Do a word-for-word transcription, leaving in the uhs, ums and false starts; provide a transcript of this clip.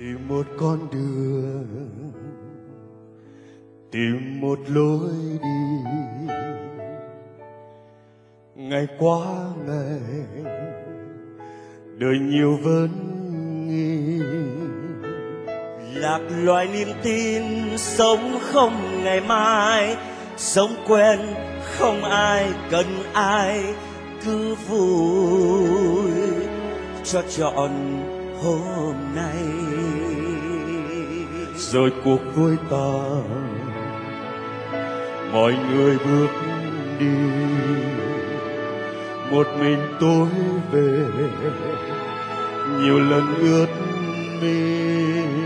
Tìm một con đường, tìm một lối đi, ngày qua ngày đời nhiều vấn nghi. Lạc loài niềm tin sống không ngày mai, sống quen không ai cần ai, cứ vui cho trọn hôm nay. Rồi cuộc vui tàn, mọi người bước đi, một mình tôi về nhiều lần ướt mi.